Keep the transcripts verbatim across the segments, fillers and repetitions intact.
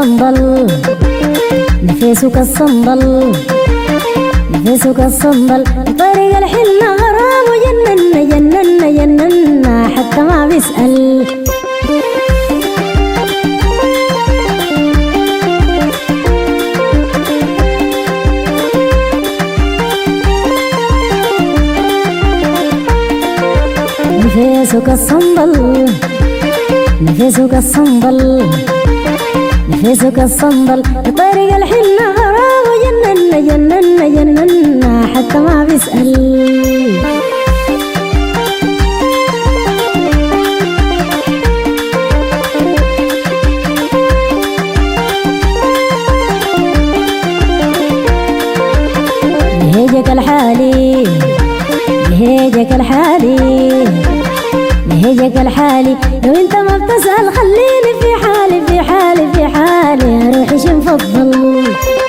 الصندل نفسه كالصندل نفسه كالصندل طريق الحنة غرام وجننا جننا جننا حتى ما بيسأل نفسه كالصندل نفسه كالصندل نفسه كالصندل طريق الحنة غرام وجننا جننا جننا حتى ما بيسأل لهيجك الحالي لهيجك الحالي لهيجك الحالي لو انت ما بتسأل خليني في حالي في حالي في حالي روحي شي مفضل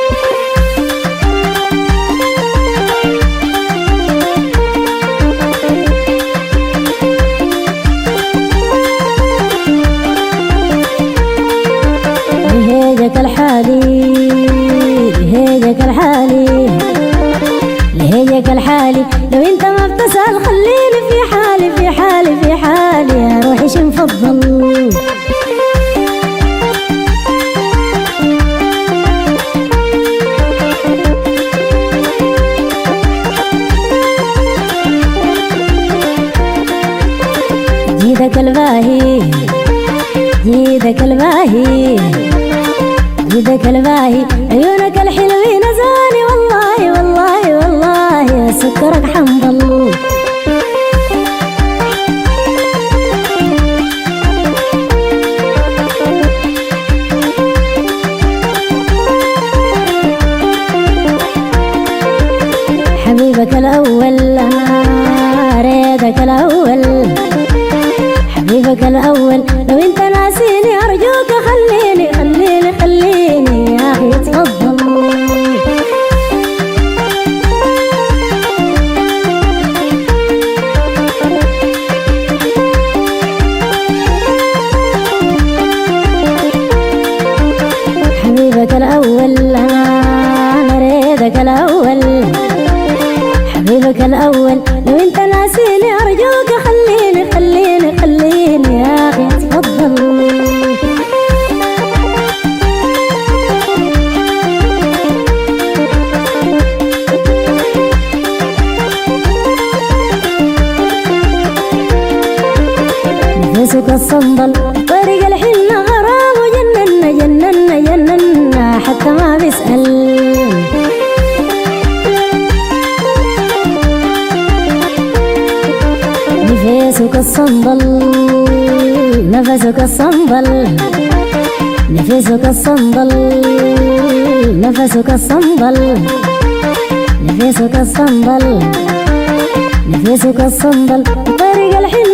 لهيجك الحالي لهيجك الحالي لهيجك الحالي لو انت ما بتسأل خليني في حالي في حالي في حالي روحي شي مفضل جيدك الباهي جيدك الباهي جيدك الباهي عيونك الحلوين زاني والله والله والله سكرك حنظل حبيبك الأول أنا ريدك الأول حبيبك الأول لو انت ناسيني أرجوك خليني خليني خليني يا أخي تفضل حبيبك الأول أنا ريدك الأول حبيبك الأول لو انت ناسيني أرجوك خليني خليني خليني يا أخي تفضل نفسك الصندل طريق الحنة غرام وجننا جننا جننا حتى ما بيسأل نفسك الصندل نفسك الصندل نفسك الصندل نفسك الصندل نفسك الصندل نفسك الصندل طريق الحنة